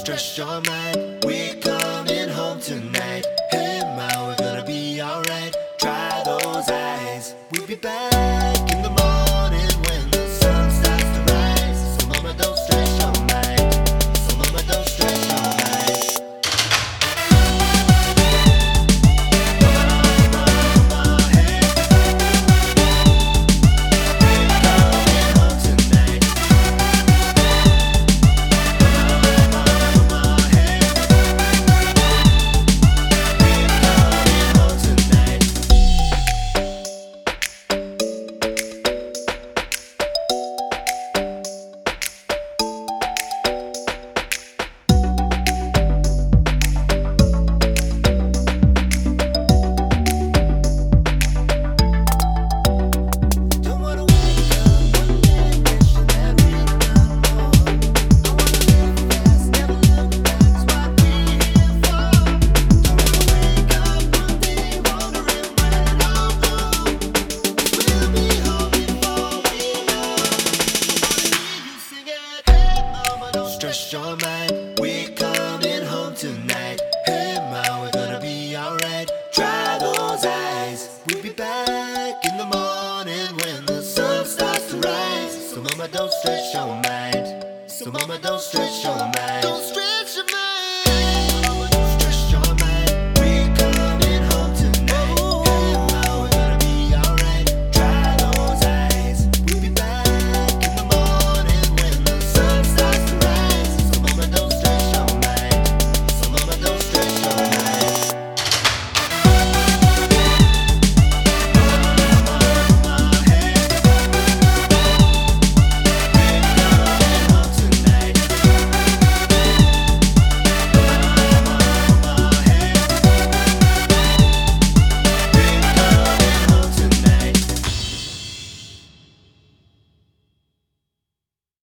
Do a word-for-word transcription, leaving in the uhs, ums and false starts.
stress your mind. We're coming home tonight. Hey, ma, we're gonna be alright. Dry those eyes. We'll be back in the morning when the sun starts to rise. So mama, don't stress your mind. So mama, don't stress your mind. Mama, mama, hey. We're coming home tonight. Mama, mama, hey. We're coming home tonight. Don't wanna wake up one day wishing that we'd done more. I wanna live fast, never look back. That's what we're here for. Don't wanna wake up one day wondering when it all goes. We'll be home before we know. I wanna hear you sing it. Hey, mama, don't stress your mind. We're coming home tonight. Hey, ma, we're gonna be alright. Dry those eyes. We'll be back in the morning when the sun starts to rise. So mama, don't stress your mind. So mama, don't stress your mind.